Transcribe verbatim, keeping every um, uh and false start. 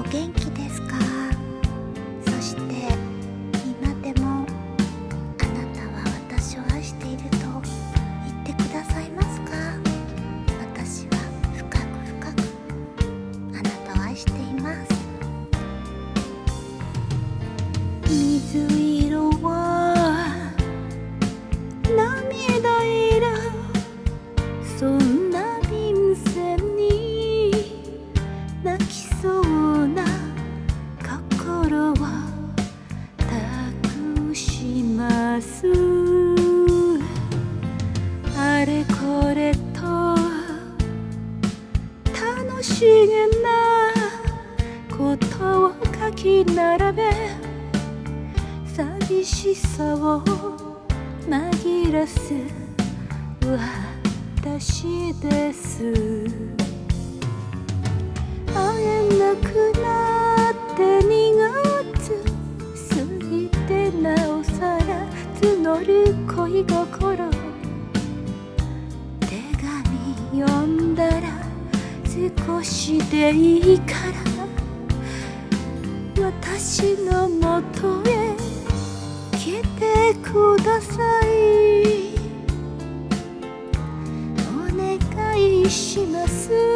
元気ですか？そして今でもあなたは私を愛していると言ってくださいますか？私は深く深くあなたを愛しています。水色は涙色、そんな便箋に泣きそうな心を託します。あれこれと楽しげなことを書き並べ、寂しさを紛らす私です。会えなくなってにがつ過ぎて、なおさら募る恋心、手紙読んだら少しでいいから私のもとへ来てください。お願いします。